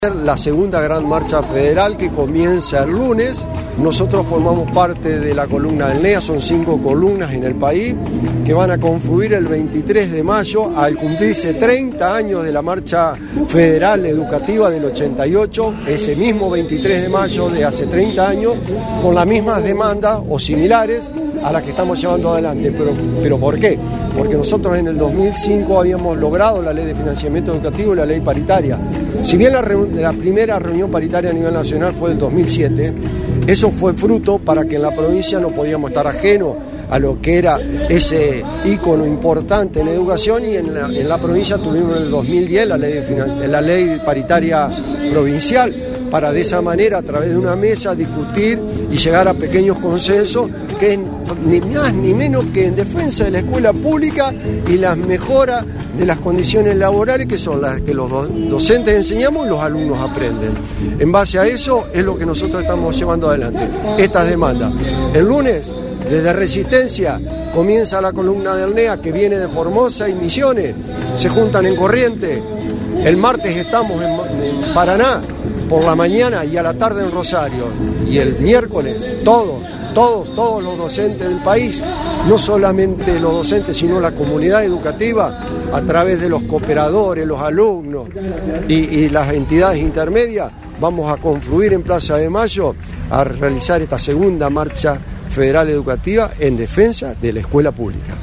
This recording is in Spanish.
La segunda gran marcha federal que comienza el lunes. Nosotros formamos parte de la columna del NEA, son 5 columnas en el país que van a confluir el 23 de mayo al cumplirse 30 años de la marcha federal educativa del 88, ese mismo 23 de mayo de hace 30 años, con las mismas demandas o similares a las que estamos llevando adelante. ¿Pero por qué? Porque nosotros en el 2005 habíamos logrado la ley de financiamiento educativo y la ley paritaria. Si bien la primera reunión paritaria a nivel nacional fue del 2007, eso fue fruto para que en la provincia no podíamos estar ajenos a lo que era ese ícono importante en educación, y en la provincia tuvimos en el 2010 la ley paritaria provincial, para de esa manera, a través de una mesa, discutir y llegar a pequeños consensos que es ni más ni menos que en defensa de la escuela pública y las mejoras de las condiciones laborales, que son las que los docentes enseñamos y los alumnos aprenden. En base a eso es lo que nosotros estamos llevando adelante, estas demandas. El lunes, desde Resistencia, comienza la columna del NEA, que viene de Formosa y Misiones, se juntan en Corrientes. El martes estamos en Paraná por la mañana y a la tarde en Rosario. Y el miércoles todos los docentes del país, no solamente los docentes, sino la comunidad educativa, a través de los cooperadores, los alumnos y las entidades intermedias, vamos a confluir en Plaza de Mayo a realizar esta segunda marcha federal educativa en defensa de la escuela pública.